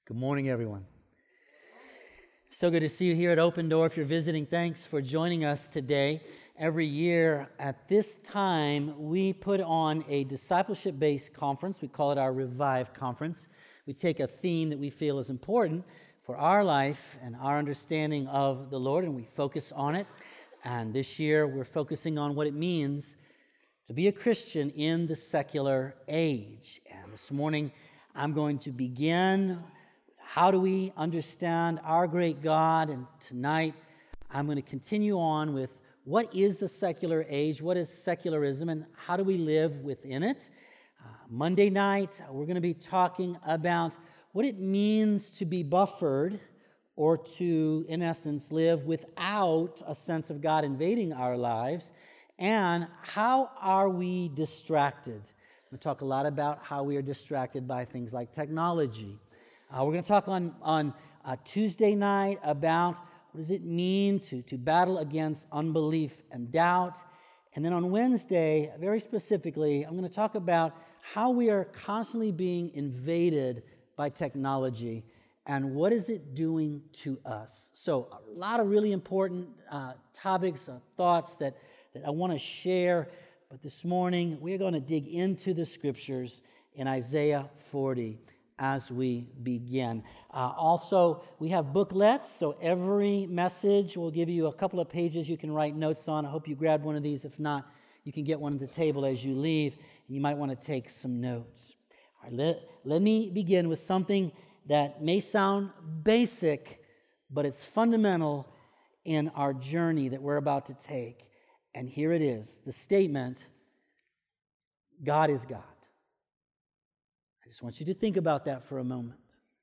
Good morning, everyone. So good to see you here at Open Door. If you're visiting, thanks for joining us today. Every year at this time, we put on a discipleship-based conference. We call it our Revive Conference. We take a theme that we feel is important for our life and our understanding of the Lord, and we focus on it. And this year, we're focusing on what it means to be a Christian in the secular age. And this morning, I'm going to begin. How do we understand our great God? And tonight, I'm going to continue on with what is the secular age, what is secularism, and how do we live within it? Monday night, we're going to be talking about what it means to be buffered or to, in essence, live without a sense of God invading our lives, and how are we distracted? We're going to talk a lot about how we are distracted by things like technology. We're going to talk on Tuesday night about what does it mean to battle against unbelief and doubt. And then on Wednesday, very specifically, I'm going to talk about how we are constantly being invaded by technology and what is it doing to us. So a lot of really important topics, thoughts that I want to share. But this morning, we're going to dig into the scriptures in Isaiah 40. As we begin. Also, we have booklets, so every message will give you a couple of pages you can write notes on. I hope you grabbed one of these. If not, you can get one at the table as you leave. You might want to take some notes. All right, let me begin with something that may sound basic, but it's fundamental in our journey that we're about to take. And here it is, the statement, God is God. I just want you to think about that for a moment.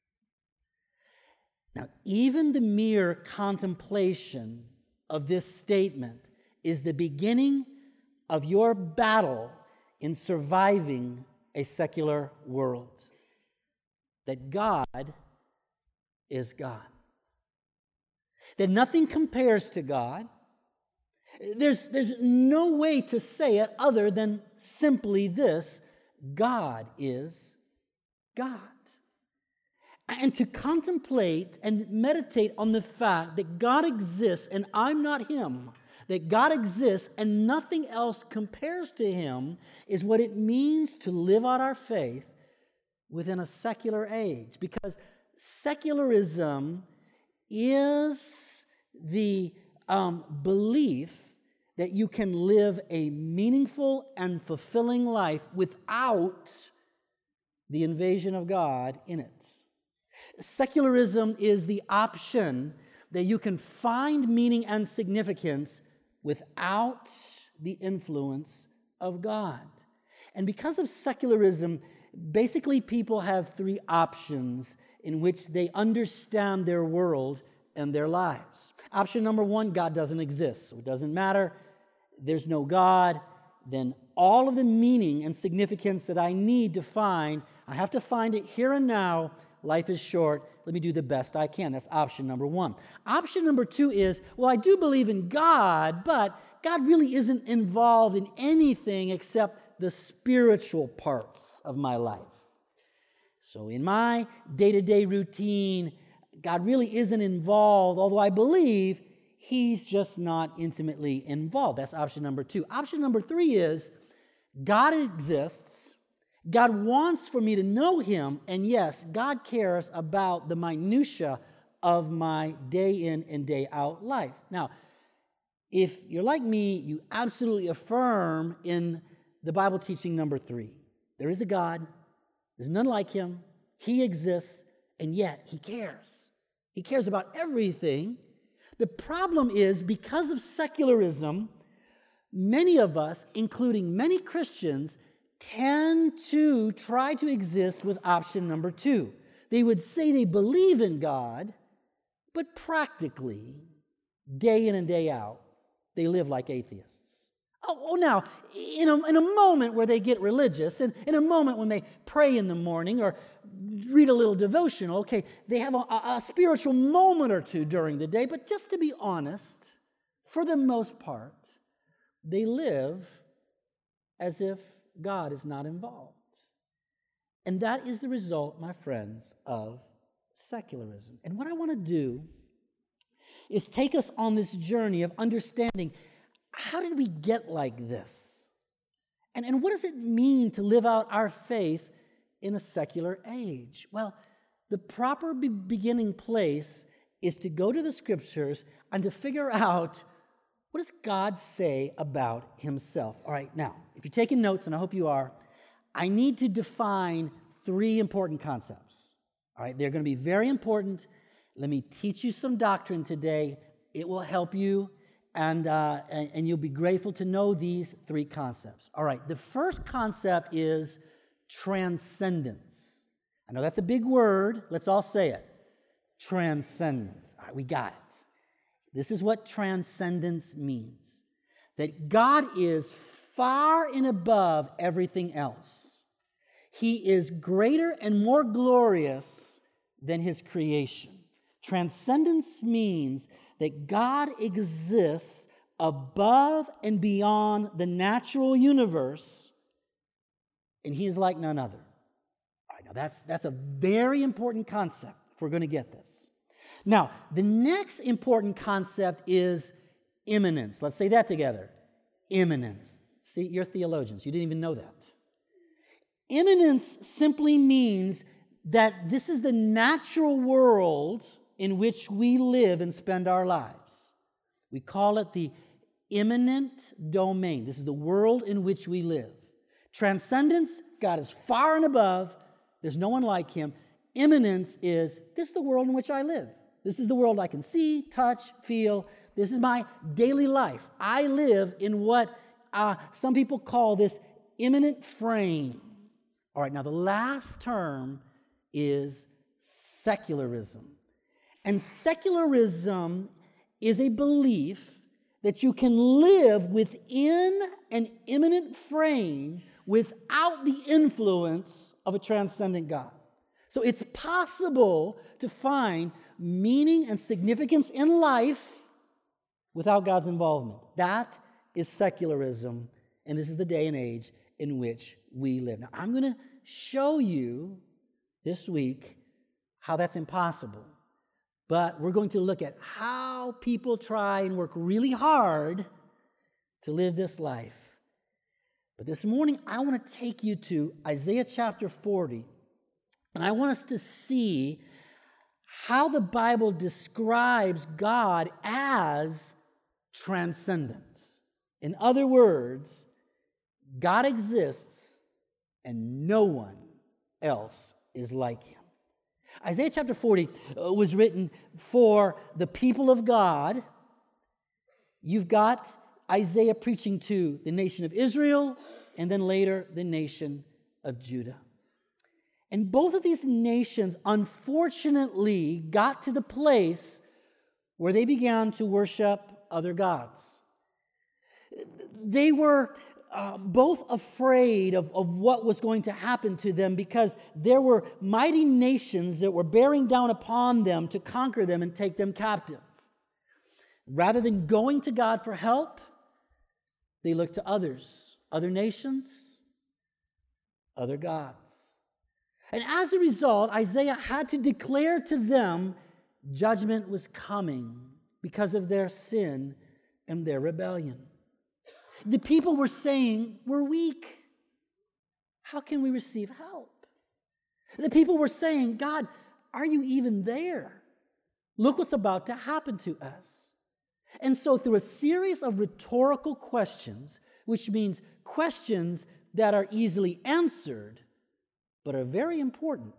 Now, even the mere contemplation of this statement is the beginning of your battle in surviving a secular world. That God is God. That nothing compares to God. There's no way to say it other than simply this: God is God. And to contemplate and meditate on the fact that God exists and I'm not Him, that God exists and nothing else compares to Him, is what it means to live out our faith within a secular age. Because secularism is the belief that you can live a meaningful and fulfilling life without the invasion of God in it. Secularism is the option that you can find meaning and significance without the influence of God. And because of secularism, basically people have three options in which they understand their world and their lives. Option number one, God doesn't exist, so it doesn't matter. There's no God. Then all of the meaning and significance that I need to find, I have to find it here and now. Life is short. Let me do the best I can. That's option number one. Option number two is, well, I do believe in God, but God really isn't involved in anything except the spiritual parts of my life. So in my day-to-day routine, God really isn't involved, although I believe He's just not intimately involved. That's option number two. Option number three is, God exists, God wants for me to know Him, and yes, God cares about the minutia of my day in and day out life. Now, if you're like me, you absolutely affirm in the Bible teaching number three. There is a God, there's none like Him, He exists, and yet He cares. He cares about everything. The problem is, because of secularism, many of us, including many Christians, tend to try to exist with option number two. They would say they believe in God, but practically, day in and day out, they live like atheists. Now, in a moment where they get religious, and in a moment when they pray in the morning or read a little devotional, okay, they have a spiritual moment or two during the day, but just to be honest, for the most part, they live as if God is not involved. And that is the result, my friends, of secularism. And what I want to do is take us on this journey of understanding, how did we get like this? And what does it mean to live out our faith in a secular age? Well, the proper beginning place is to go to the Scriptures and to figure out, what does God say about himself? All right, now, if you're taking notes, and I hope you are, I need to define 3 important concepts. All right, they're going to be very important. Let me teach you some doctrine today. It will help you, and you'll be grateful to know these 3 concepts. All right, the first concept is transcendence. I know that's a big word. Let's all say it. Transcendence. All right, we got it. This is what transcendence means. That God is far and above everything else. He is greater and more glorious than his creation. Transcendence means that God exists above and beyond the natural universe, and he is like none other. All right, now that's a very important concept if we're going to get this. Now, the next important concept is immanence. Let's say that together. Immanence. See, you're theologians. You didn't even know that. Immanence simply means that this is the natural world in which we live and spend our lives. We call it the immanent domain. This is the world in which we live. Transcendence, God is far and above. There's no one like him. Immanence is, this is the world in which I live. This is the world I can see, touch, feel. This is my daily life. I live in what some people call this immanent frame. All right, now the last term is secularism. And secularism is a belief that you can live within an immanent frame without the influence of a transcendent God. So it's possible to find meaning and significance in life without God's involvement. That is secularism, and this is the day and age in which we live. Now, I'm going to show you this week how that's impossible, but we're going to look at how people try and work really hard to live this life. But this morning, I want to take you to Isaiah chapter 40, and I want us to see how the Bible describes God as transcendent. In other words, God exists and no one else is like him. Isaiah chapter 40 was written for the people of God. You've got Isaiah preaching to the nation of Israel and then later the nation of Judah. And both of these nations, unfortunately, got to the place where they began to worship other gods. They were both afraid of what was going to happen to them because there were mighty nations that were bearing down upon them to conquer them and take them captive. Rather than going to God for help, they looked to others, other nations, other gods. And as a result, Isaiah had to declare to them judgment was coming because of their sin and their rebellion. The people were saying, we're weak. How can we receive help? The people were saying, God, are you even there? Look what's about to happen to us. And so through a series of rhetorical questions, which means questions that are easily answered, but are very important,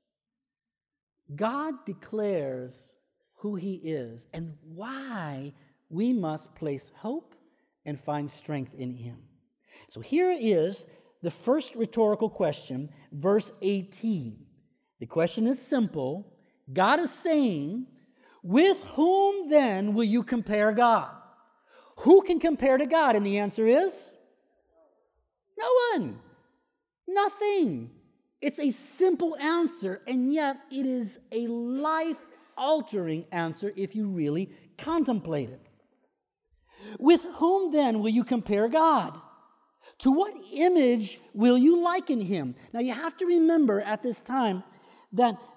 God declares who he is and why we must place hope and find strength in him. So here is the first rhetorical question, verse 18. The question is simple. God is saying, with whom then will you compare God? Who can compare to God? And the answer is no one. Nothing. It's a simple answer, and yet it is a life-altering answer if you really contemplate it. With whom then will you compare God? To what image will you liken him? Now you have to remember at this time that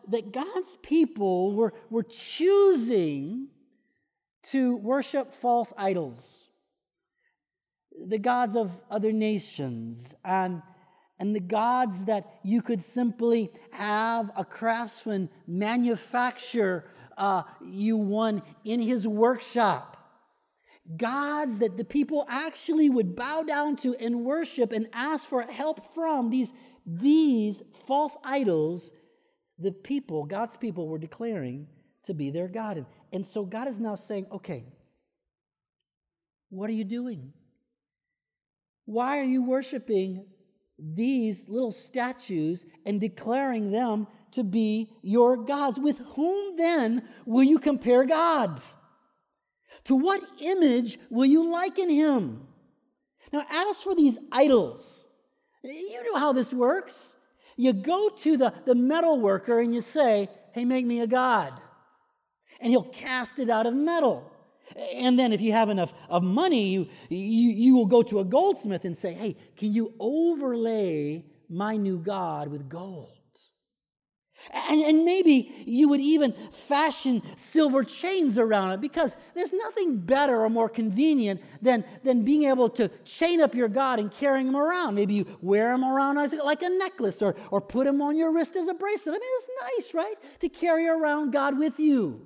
that God's people were choosing to worship false idols, the gods of other nations, and the gods that you could simply have a craftsman manufacture you one in his workshop. Gods that the people actually would bow down to and worship and ask for help from. These false idols, the people, God's people, were declaring to be their God. And so God is now saying, okay, what are you doing? Why are you worshiping these little statues and declaring them to be your gods? With whom then will you compare gods? To what image will you liken him? Now, as for these idols, you know how this works. You go to the metal worker and you say, hey, make me a god. And he'll cast it out of metal. And then if you have enough of money, you will go to a goldsmith and say, hey, can you overlay my new god with gold? And maybe you would even fashion silver chains around it, because there's nothing better or more convenient than being able to chain up your God and carrying him around. Maybe you wear him around as like a necklace or put him on your wrist as a bracelet. I mean, it's nice, right, to carry around God with you.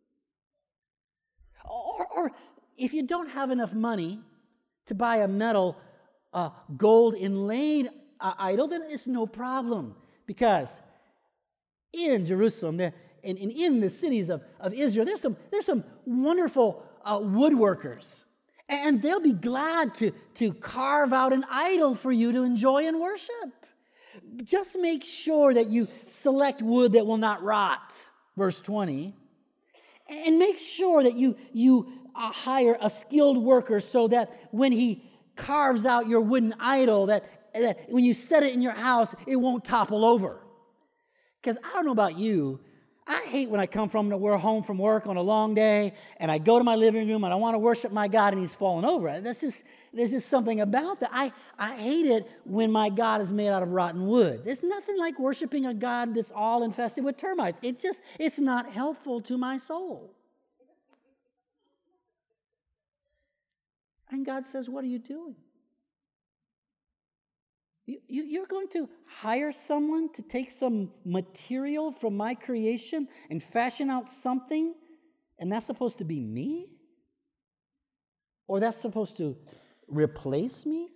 Or if you don't have enough money to buy a metal gold inlaid idol, then it's no problem, because in Jerusalem and in the cities of Israel, there's some wonderful woodworkers, and they'll be glad to carve out an idol for you to enjoy and worship. Just make sure that you select wood that will not rot, verse 20, and make sure that you hire a skilled worker so that when he carves out your wooden idol, that when you set it in your house, it won't topple over. Because I don't know about you, I hate when I come home from work on a long day and I go to my living room and I want to worship my God and he's fallen over. There's just something about that. I hate it when my God is made out of rotten wood. There's nothing like worshiping a God that's all infested with termites. It's not helpful to my soul. And God says, what are you doing? You're going to hire someone to take some material from my creation and fashion out something, and that's supposed to be me? Or that's supposed to replace me?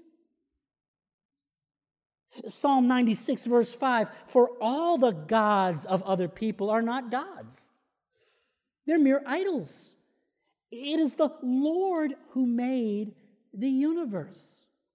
Psalm 96, verse 5, for all the gods of other people are not gods. They're mere idols. It is the Lord who made the universe.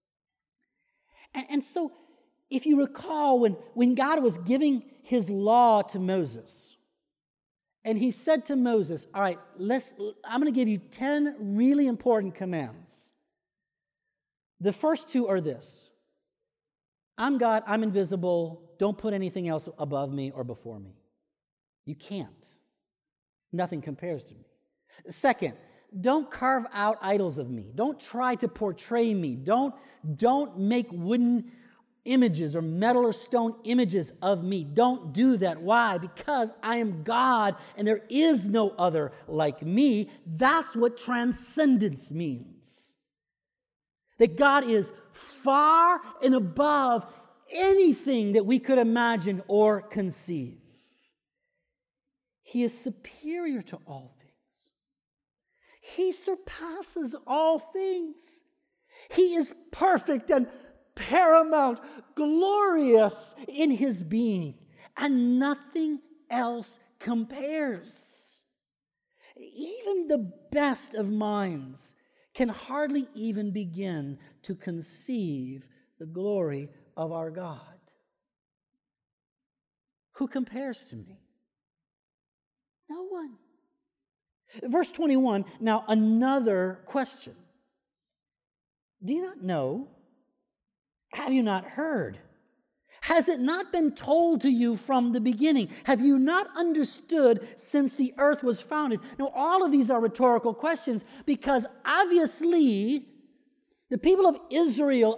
And so, if you recall, when God was giving his law to Moses, and he said to Moses, all right, I'm going to give you 10 really important commands. The first two are this: I'm God, I'm invisible, don't put anything else above me or before me. You can't. Nothing compares to me. Second, don't carve out idols of me. Don't try to portray me. Don't make wooden images or metal or stone images of me. Don't do that. Why? Because I am God and there is no other like me. That's what transcendence means. That God is far and above anything that we could imagine or conceive. He is superior to all things. He surpasses all things. He is perfect and paramount, glorious in his being, and nothing else compares. Even the best of minds can hardly even begin to conceive the glory of our God. Who compares to me? No one. Verse 21, now another question. Do you not know? Have you not heard? Has it not been told to you from the beginning? Have you not understood since the earth was founded? Now, all of these are rhetorical questions because obviously the people of Israel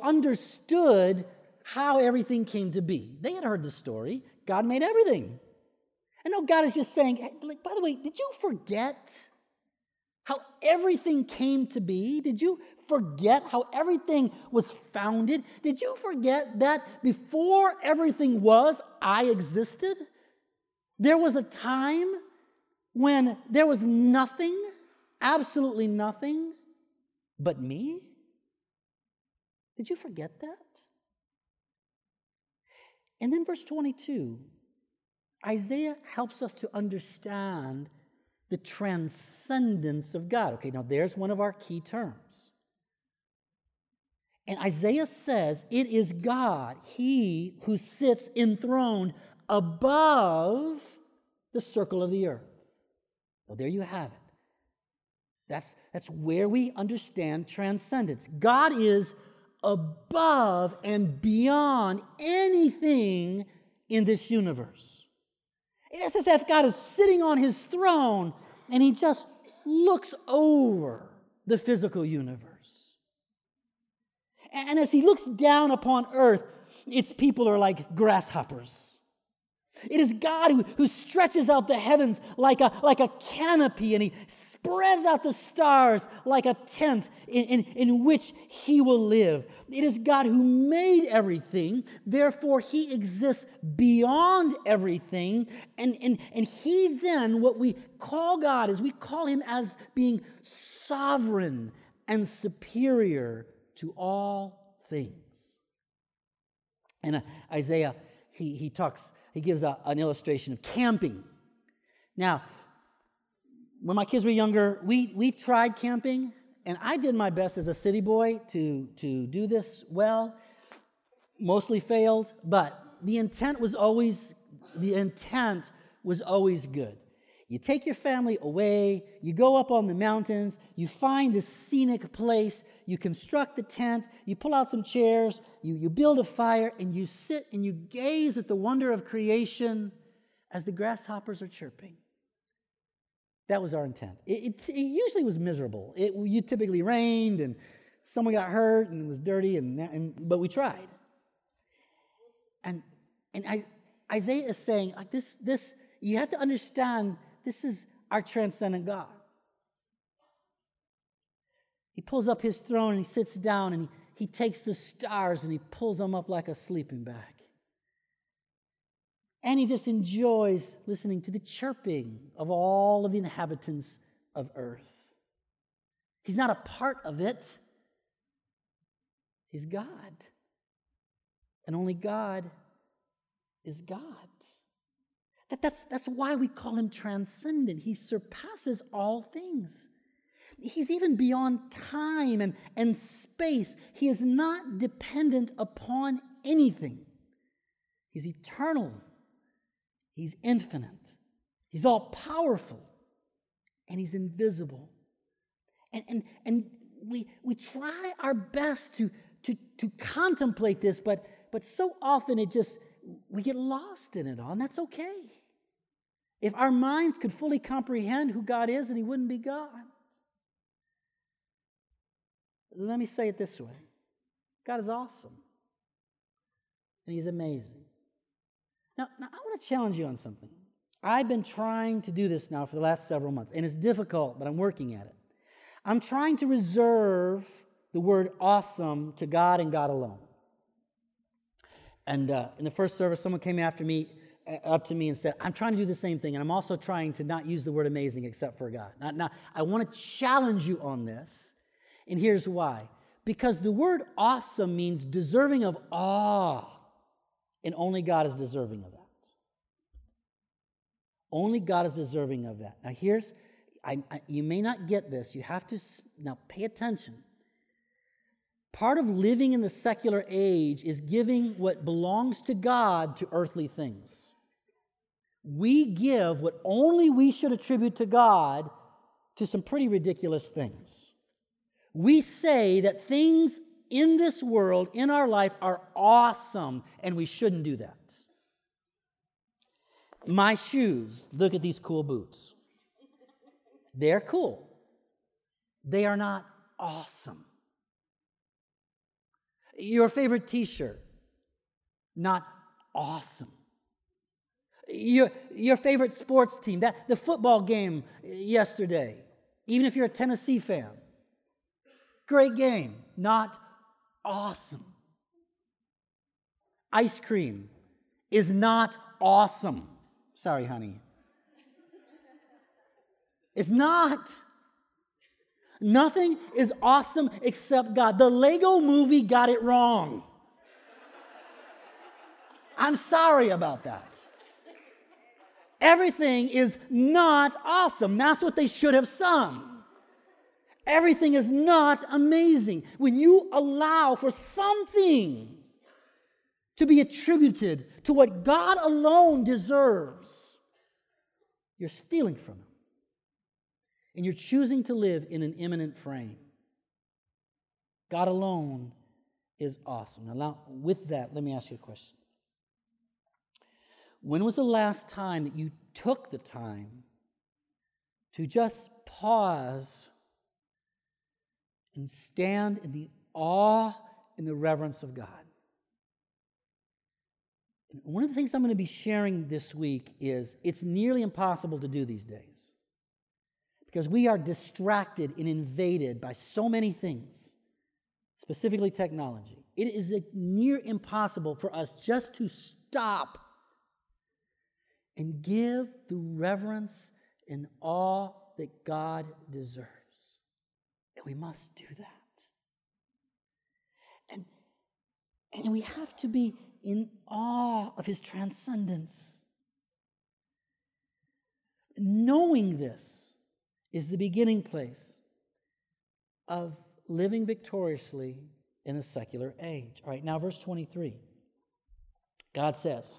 understood how everything came to be. They had heard the story. God made everything. And no, God is just saying, hey, like, by the way, did you forget how everything came to be? Did you forget how everything was founded? Did you forget that before everything was, I existed? There was a time when there was nothing, absolutely nothing, but me? Did you forget that? And then verse 22, Isaiah helps us to understand the transcendence of God. Okay, now there's one of our key terms. And Isaiah says, it is God, He who sits enthroned above the circle of the earth. Well, there you have it. That's where we understand transcendence. God is above and beyond anything in this universe. It's as if God is sitting on His throne and He just looks over the physical universe. And as He looks down upon earth, its people are like grasshoppers. It is God who stretches out the heavens like a canopy, and He spreads out the stars like a tent in which He will live. It is God who made everything, therefore He exists beyond everything, and He then, what we call God is we call Him as being sovereign and superior to all things. And Isaiah, he gives an illustration of camping. Now, when my kids were younger, we tried camping, and I did my best as a city boy to do this well. Mostly failed, but the intent was always good. You take your family away, you go up on the mountains, you find this scenic place, you construct the tent, you pull out some chairs, you build a fire, and you sit and you gaze at the wonder of creation as the grasshoppers are chirping. That was our intent. It usually was miserable. You typically rained, and someone got hurt, and it was dirty, but we tried. And Isaiah is saying, like this, you have to understand, this is our transcendent God. He pulls up His throne and He sits down and he takes the stars and He pulls them up like a sleeping bag. And He just enjoys listening to the chirping of all of the inhabitants of earth. He's not a part of it. He's God. And only God is God. That's why we call Him transcendent. He surpasses all things. He's even beyond time and space. He is not dependent upon anything. He's eternal. He's infinite. He's all-powerful. And He's invisible. And we try our best to contemplate this, but so often we get lost in it all, and that's okay. If our minds could fully comprehend who God is, then He wouldn't be God. Let me say it this way. God is awesome. And He's amazing. Now I want to challenge you on something. I've been trying to do this now for the last several months, and it's difficult, but I'm working at it. I'm trying to reserve the word awesome to God and God alone. And in the first service, someone came up to me and said, I'm trying to do the same thing, and I'm also trying to not use the word amazing except for God. Now, I want to challenge you on this, and here's why. Because the word awesome means deserving of awe, and only God is deserving of that. Only God is deserving of that. Now, you may not get this. You have to, now pay attention. Part of living in the secular age is giving what belongs to God to earthly things. We give what only we should attribute to God to some pretty ridiculous things. We say that things in this world, in our life, are awesome, and we shouldn't do that. My shoes, look at these cool boots. They're cool. They are not awesome. Your favorite t-shirt, not awesome. your favorite sports team, the football game yesterday, even if you're a Tennessee fan. Great game, not awesome. Ice cream is not awesome. Sorry, honey. It's not. Nothing is awesome except God. The Lego movie got it wrong. I'm sorry about that. Everything is not awesome. That's what they should have sung. Everything is not amazing. When you allow for something to be attributed to what God alone deserves, you're stealing from Him. And you're choosing to live in an imminent frame. God alone is awesome. Now, with that, let me ask you a question. When was the last time that you took the time to just pause and stand in the awe and the reverence of God? And one of the things I'm going to be sharing this week is it's nearly impossible to do these days because we are distracted and invaded by so many things, specifically technology. It is near impossible for us just to stop and give the reverence and awe that God deserves. And we must do that. And we have to be in awe of His transcendence. Knowing this is the beginning place of living victoriously in a secular age. All right, now verse 23. God says,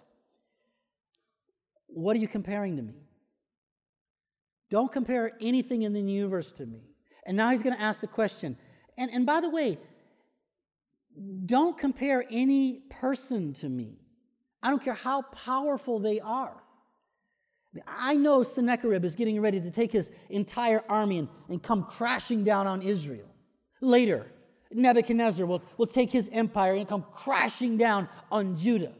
what are you comparing to me? Don't compare anything in the universe to me. And now He's going to ask the question. And by the way, don't compare any person to me. I don't care how powerful they are. I know Sennacherib is getting ready to take his entire army and come crashing down on Israel. Later, Nebuchadnezzar will take his empire and come crashing down on Judah.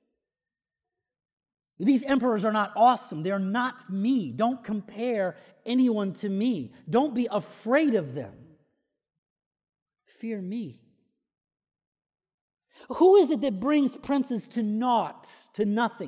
These emperors are not awesome. They're not me. Don't compare anyone to me. Don't be afraid of them. Fear me. Who is it that brings princes to naught, to nothing?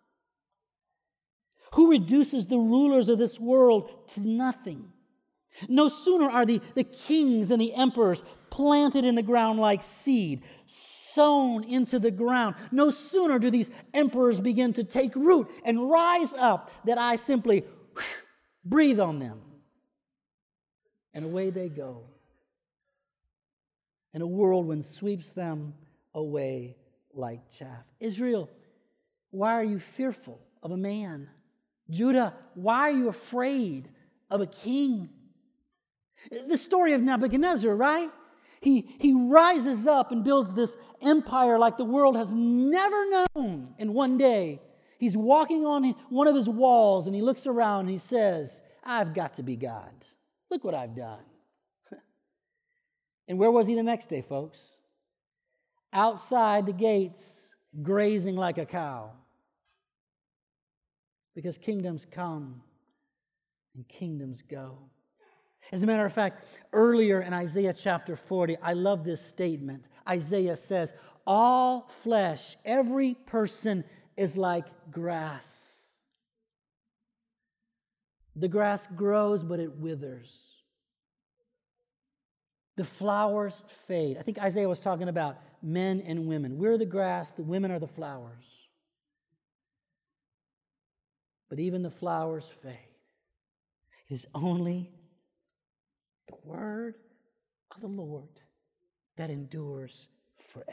Who reduces the rulers of this world to nothing? No sooner are the kings and the emperors planted in the ground like seed, sown into the ground. No sooner do these emperors begin to take root and rise up that I simply breathe on them. And away they go. And a whirlwind sweeps them away like chaff. Israel, why are you fearful of a man? Judah, why are you afraid of a king? The story of Nebuchadnezzar, right? He rises up and builds this empire like the world has never known. And one day, he's walking on one of his walls and he looks around and he says, I've got to be God. Look what I've done. And where was he the next day, folks? Outside the gates, grazing like a cow. Because kingdoms come and kingdoms go. As a matter of fact, earlier in Isaiah chapter 40, I love this statement. Isaiah says, all flesh, every person is like grass. The grass grows, but it withers. The flowers fade. I think Isaiah was talking about men and women. We're the grass, the women are the flowers. But even the flowers fade. It is only the word of the Lord that endures forever.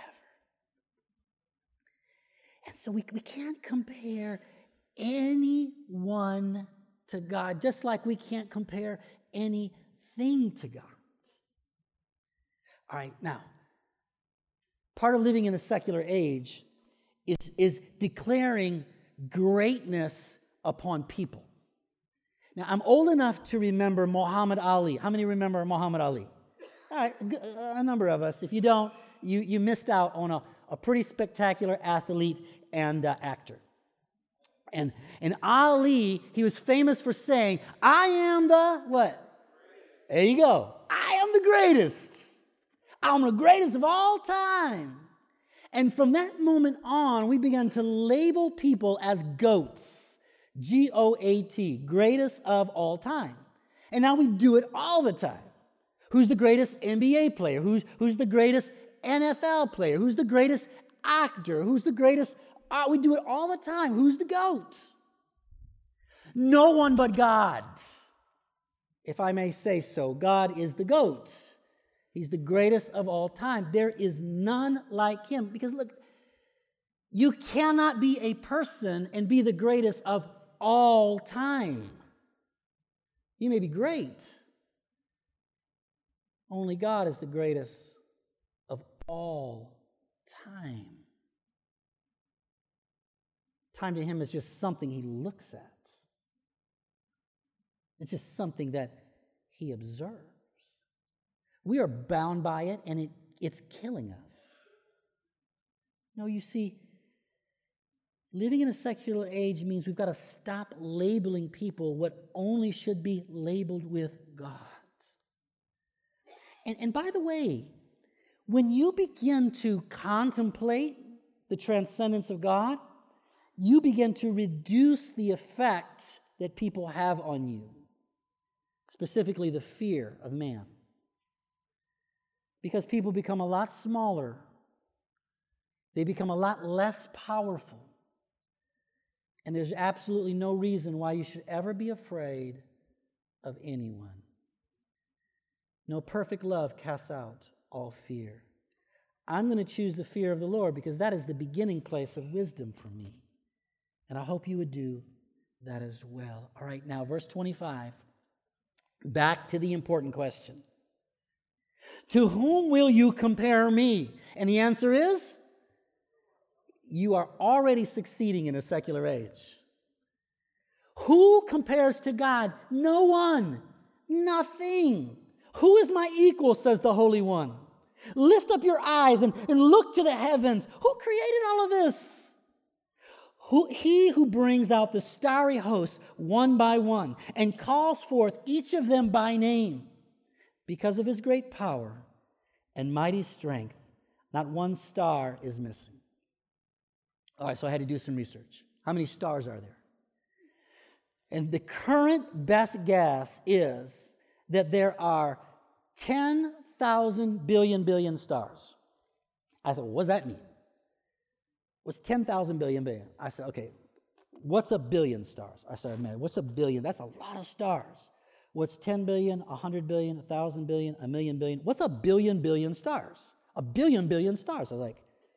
And so we can't compare anyone to God, just like we can't compare anything to God. All right, now, part of living in the secular age is declaring greatness upon people. Now, I'm old enough to remember Muhammad Ali. How many remember Muhammad Ali? All right, a number of us. If you don't, you missed out on a pretty spectacular athlete and actor. And Ali, he was famous for saying, I am the what? There you go. I am the greatest. I'm the greatest of all time. And from that moment on, we began to label people as GOATs. G-O-A-T, greatest of all time. And now we do it all the time. Who's the greatest NBA player? Who's the greatest NFL player? Who's the greatest actor? Who's the greatest? We do it all the time. Who's the GOAT? No one but God. If I may say so, God is the GOAT. He's the greatest of all time. There is none like him. Because look, you cannot be a person and be the greatest of all time. You may be great. Only God is the greatest of all time. Time to him is just something he looks at. It's just something that he observes. We are bound by it, and it's killing us. No, you see, living in a secular age means we've got to stop labeling people what only should be labeled with God. And by the way, when you begin to contemplate the transcendence of God, you begin to reduce the effect that people have on you, specifically the fear of man. Because people become a lot smaller. They become a lot less powerful. And there's absolutely no reason why you should ever be afraid of anyone. No, perfect love casts out all fear. I'm going to choose the fear of the Lord because that is the beginning place of wisdom for me. And I hope you would do that as well. All right, now verse 25. Back to the important question. To whom will you compare me? And the answer is, you are already succeeding in a secular age. Who compares to God? No one. Nothing. Who is my equal, says the Holy One. Lift up your eyes and look to the heavens. Who created all of this? He who brings out the starry hosts one by one and calls forth each of them by name. Because of his great power and mighty strength, not one star is missing. All right, so I had to do some research. How many stars are there? And the current best guess is that there are 10,000 billion stars. I said, well, what does that mean? What's 10,000 billion? I said, okay, what's a billion stars? I said, man, what's a billion? That's a lot of stars. What's 10 billion, 100 billion, 1,000 billion, 1,000,000 billion? What's a billion stars? A billion stars. I was like,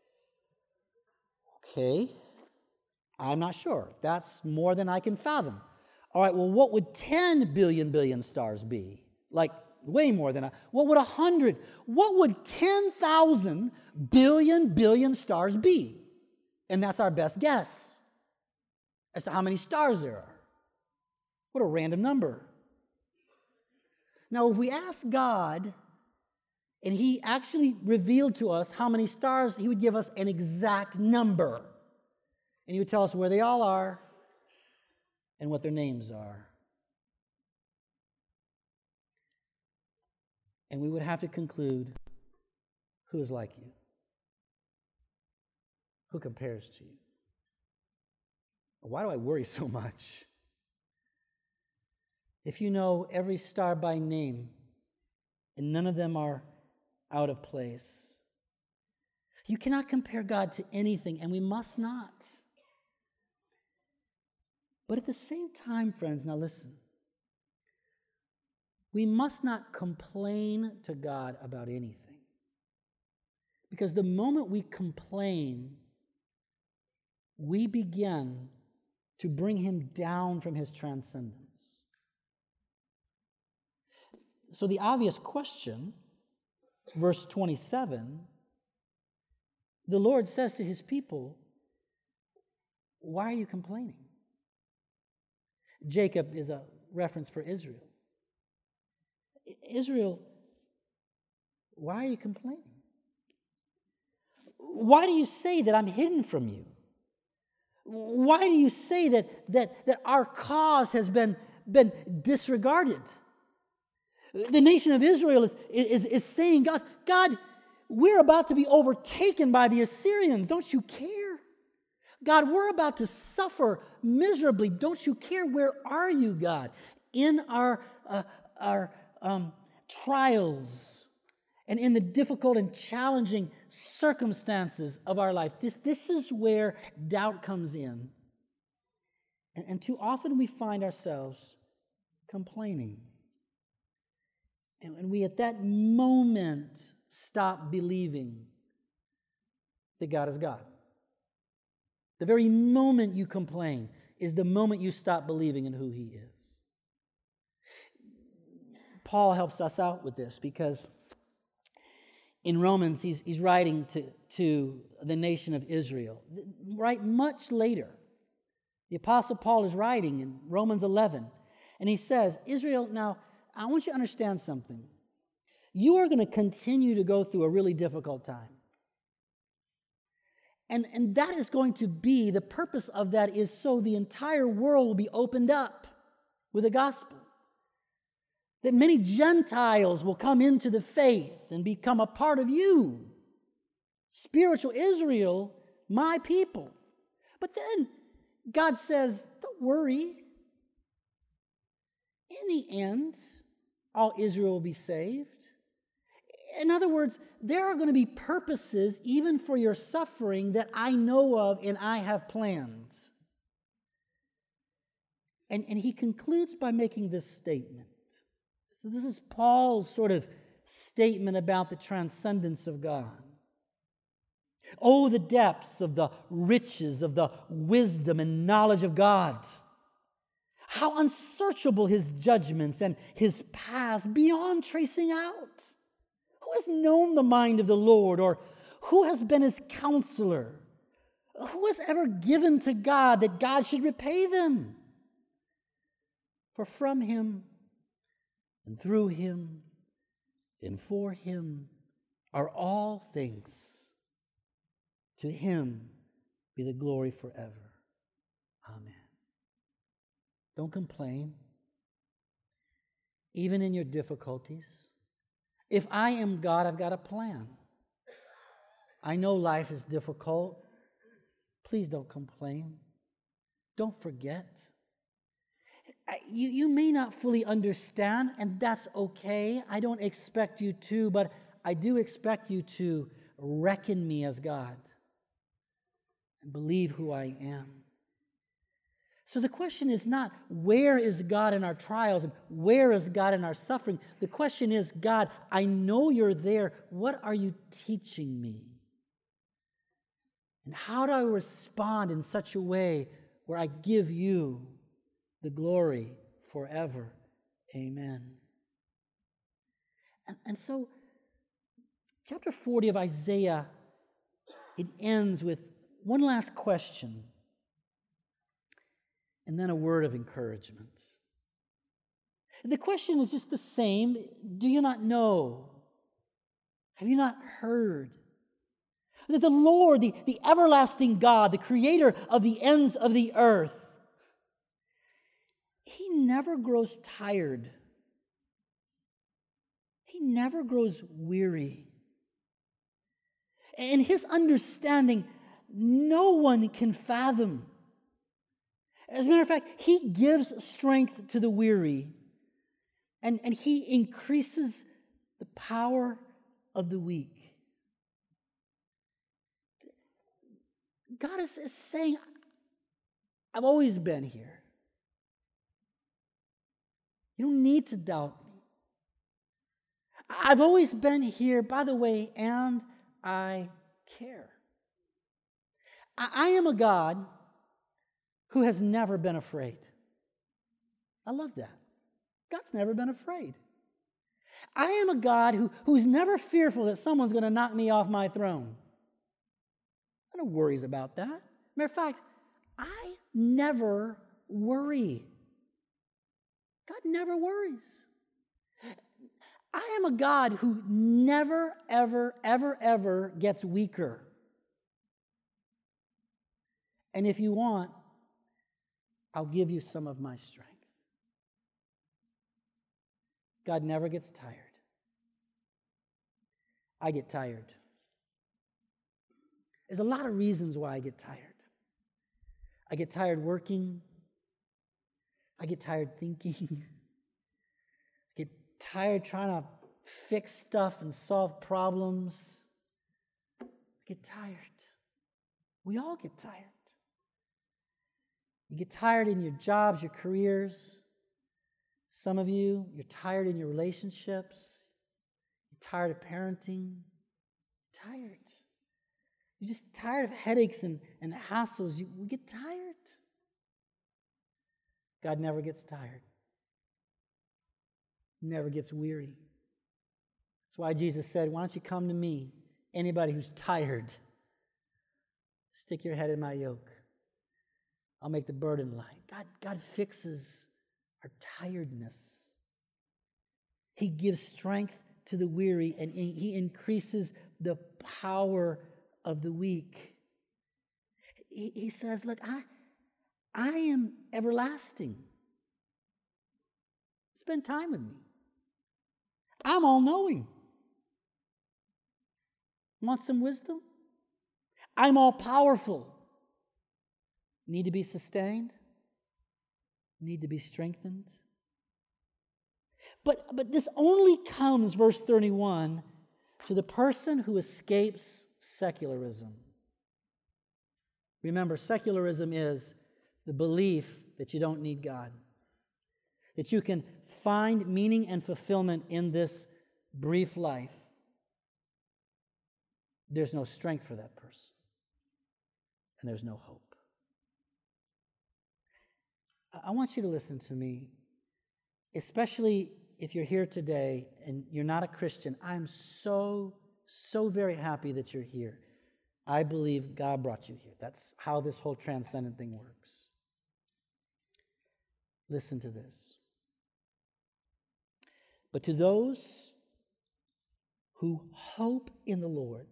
okay, I'm not sure. That's more than I can fathom. All right, well, what would 10 billion stars be? Like, way more than what would 100? What would 10,000 billion stars be? And that's our best guess as to how many stars there are. What a random number. Now, if we ask God, and he actually revealed to us how many stars, he would give us an exact number. And he would tell us where they all are and what their names are. And we would have to conclude, who is like you? Who compares to you? Why do I worry so much? If you know every star by name, and none of them are out of place, you cannot compare God to anything, and we must not. But at the same time, friends, now listen, we must not complain to God about anything. Because the moment we complain, we begin to bring him down from his transcendence. So the obvious question, verse 27, the Lord says to his people, why are you complaining? Jacob is a reference for Israel. Israel, why are you complaining? Why do you say that I'm hidden from you? Why do you say that our cause has been disregarded? The nation of Israel is saying, God, we're about to be overtaken by the Assyrians. Don't you care? God, we're about to suffer miserably. Don't you care? Where are you, God? In our trials and in the difficult and challenging circumstances of our life, this is where doubt comes in. And too often we find ourselves complaining. And we at that moment stop believing that God is God. The very moment you complain is the moment you stop believing in who He is. Paul helps us out with this because in Romans, he's writing to the nation of Israel. Right much later, the Apostle Paul is writing in Romans 11, and he says, Israel, now, I want you to understand something. You are going to continue to go through a really difficult time. And that is going to be, the purpose of that is so the entire world will be opened up with the gospel. That many Gentiles will come into the faith and become a part of you. Spiritual Israel, my people. But then God says, don't worry. In the end, all Israel will be saved. In other words, there are going to be purposes even for your suffering that I know of and I have planned. And he concludes by making this statement. So this is Paul's sort of statement about the transcendence of God. Oh, the depths of the riches of the wisdom and knowledge of God. How unsearchable His judgments and His paths beyond tracing out. Who has known the mind of the Lord, or who has been His counselor? Who has ever given to God that God should repay them? For from Him and through Him and for Him are all things. To Him be the glory forever. Amen. Don't complain, even in your difficulties. If I am God, I've got a plan. I know life is difficult. Please don't complain. Don't forget. You may not fully understand, and that's okay. I don't expect you to, but I do expect you to reckon me as God and believe who I am. So the question is not, where is God in our trials and where is God in our suffering? The question is, God, I know you're there. What are you teaching me? And how do I respond in such a way where I give you the glory forever? Amen. And so, chapter 40 of Isaiah, it ends with one last question and then a word of encouragement. The question is just the same. Do you not know? Have you not heard? That the Lord, the everlasting God, the creator of the ends of the earth, He never grows tired. He never grows weary. And His understanding, no one can fathom. As a matter of fact, He gives strength to the weary, and He increases the power of the weak. God is saying, I've always been here. You don't need to doubt me. I've always been here, by the way, and I care. I am a God who has never been afraid. I love that. God's never been afraid. I am a God who's never fearful that someone's going to knock me off my throne. I don't worries about that. Matter of fact, I never worry. God never worries. I am a God who never, ever, ever, ever gets weaker. And if you want, I'll give you some of my strength. God never gets tired. I get tired. There's a lot of reasons why I get tired. I get tired working. I get tired thinking. I get tired trying to fix stuff and solve problems. I get tired. We all get tired. You get tired in your jobs, your careers. Some of you, you're tired in your relationships. You're tired of parenting. You're tired. You're just tired of headaches and hassles. We get tired. God never gets tired. He never gets weary. That's why Jesus said, why don't you come to me, anybody who's tired. Stick your head in my yoke. I'll make the burden light. God fixes our tiredness. He gives strength to the weary, and He increases the power of the weak. He says, look, I am everlasting. Spend time with me. I'm all-knowing. Want some wisdom? I'm all-powerful. Need to be sustained? Need to be strengthened? But this only comes, verse 31, to the person who escapes secularism. Remember, secularism is the belief that you don't need God, that you can find meaning and fulfillment in this brief life. There's no strength for that person, and there's no hope. I want you to listen to me, especially if you're here today and you're not a Christian. I'm so very happy that you're here. I believe God brought you here. That's how this whole transcendent thing works. Listen to this. But to those who hope in the Lord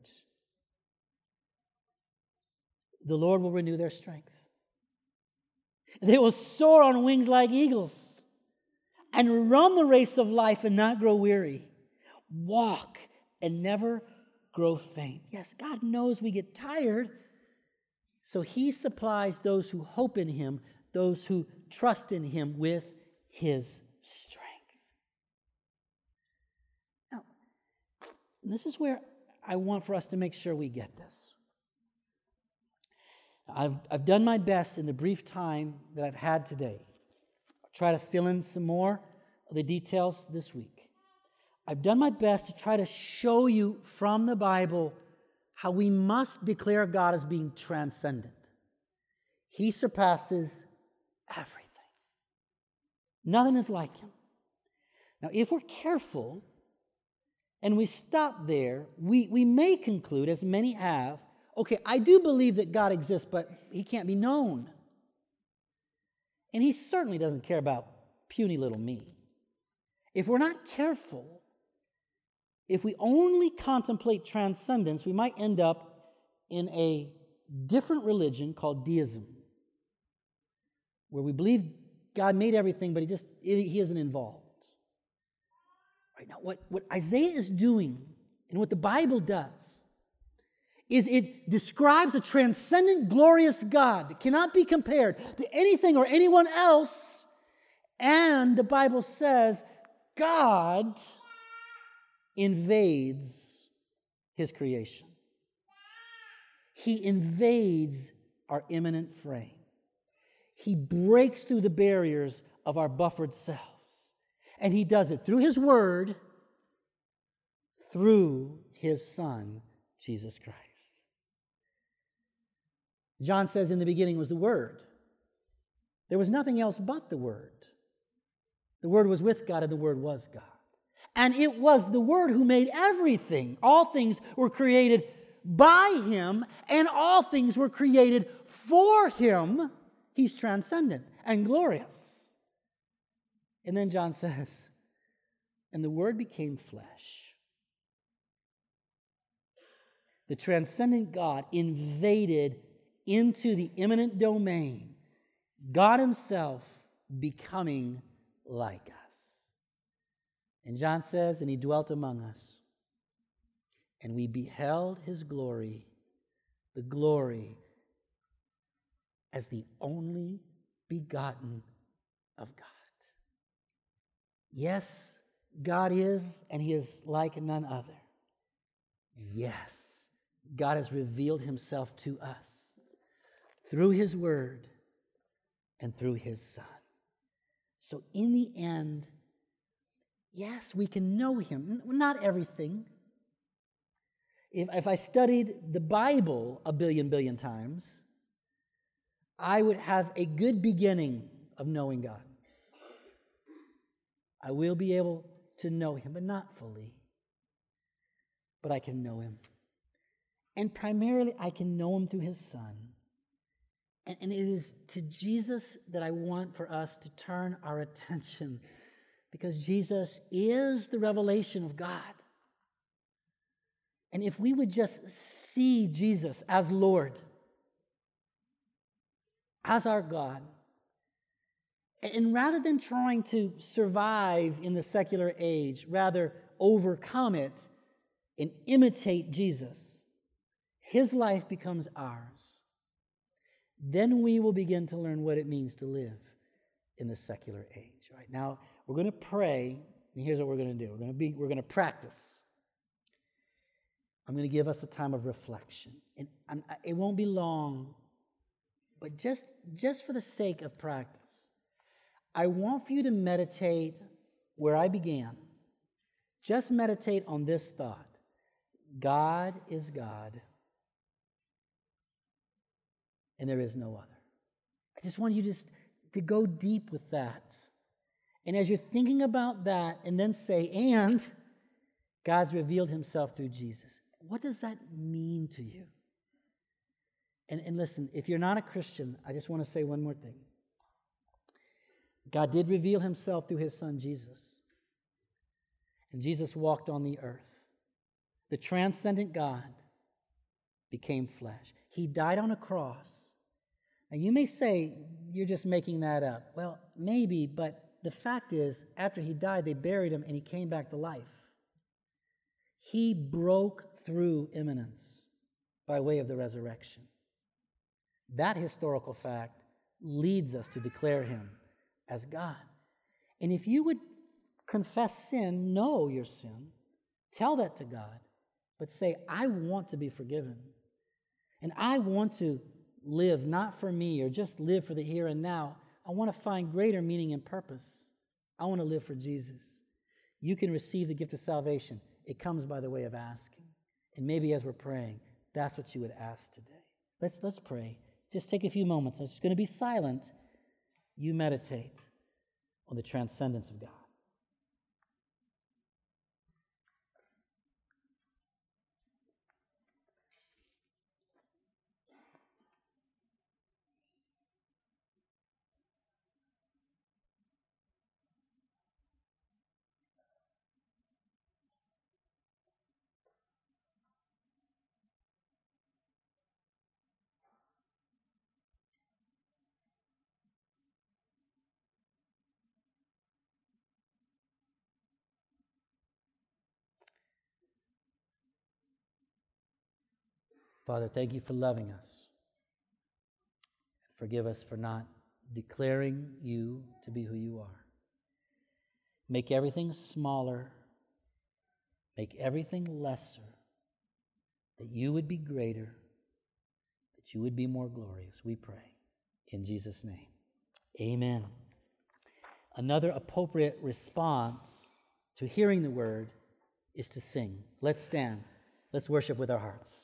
will renew their strength. They will soar on wings like eagles and run the race of life and not grow weary. Walk and never grow faint. Yes, God knows we get tired, so He supplies those who hope in Him, those who trust in Him with His strength. Now, this is where I want for us to make sure we get this. I've done my best in the brief time that I've had today. I'll try to fill in some more of the details this week. I've done my best to try to show you from the Bible how we must declare God as being transcendent. He surpasses everything. Nothing is like Him. Now, if we're careful and we stop there, we may conclude, as many have, okay, I do believe that God exists, but He can't be known. And He certainly doesn't care about puny little me. If we're not careful, if we only contemplate transcendence, we might end up in a different religion called deism, where we believe God made everything, but He isn't involved. Right now, what Isaiah is doing and what the Bible does is it describes a transcendent, glorious God that cannot be compared to anything or anyone else. And the Bible says God invades His creation. He invades our immanent frame. He breaks through the barriers of our buffered selves. And He does it through His Word, through His Son, Jesus Christ. John says in the beginning was the Word. There was nothing else but the Word. The Word was with God, and the Word was God. And it was the Word who made everything. All things were created by Him, and all things were created for Him. He's transcendent and glorious. And then John says, and the Word became flesh. The transcendent God invaded into the immanent domain, God himself becoming like us. And John says, and he dwelt among us, and we beheld his glory, the glory as the only begotten of God. Yes, God is, and he is like none other. Yes, God has revealed himself to us through his word and through his Son. So in the end, yes, we can know him. Not everything. If I studied the Bible a billion times, I would have a good beginning of knowing God. I will be able to know him, but not fully. But I can know him. And primarily, I can know him through his Son. And it is to Jesus that I want for us to turn our attention, because Jesus is the revelation of God. And if we would just see Jesus as Lord, as our God, and rather than trying to survive in the secular age, rather overcome it and imitate Jesus, his life becomes ours. Then we will begin to learn what it means to live in the secular age. Right now, we're going to pray, and here's what we're going to do. We're going to practice. I'm going to give us a time of reflection, and it won't be long, but just for the sake of practice, I want for you to meditate where I began. Just meditate on this thought: God is God, and there is no other. I just want you just to go deep with that. And as you're thinking about that, and then say, and God's revealed himself through Jesus. What does that mean to you? And listen, if you're not a Christian, I just want to say one more thing. God did reveal himself through his Son, Jesus. And Jesus walked on the earth. The transcendent God became flesh. He died on a cross. Now, you may say, you're just making that up. Well, maybe, but the fact is, after he died, they buried him, and he came back to life. He broke through immanence by way of the resurrection. That historical fact leads us to declare him as God. And if you would confess sin, know your sin, tell that to God, but say, I want to be forgiven. And I want to live not for me or just live for the here and now. I want to find greater meaning and purpose. I want to live for Jesus. You can receive the gift of salvation. It comes by the way of asking. And maybe as we're praying, that's what you would ask today. Let's pray. Just take a few moments. It's going to be silent. You meditate on the transcendence of God. Father, thank you for loving us. Forgive us for not declaring you to be who you are. Make everything smaller. Make everything lesser. That you would be greater. That you would be more glorious. We pray in Jesus' name. Amen. Another appropriate response to hearing the word is to sing. Let's stand. Let's worship with our hearts.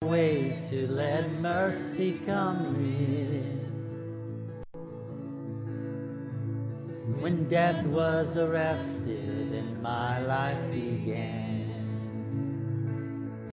way to let mercy come in. When death was arrested and my life began,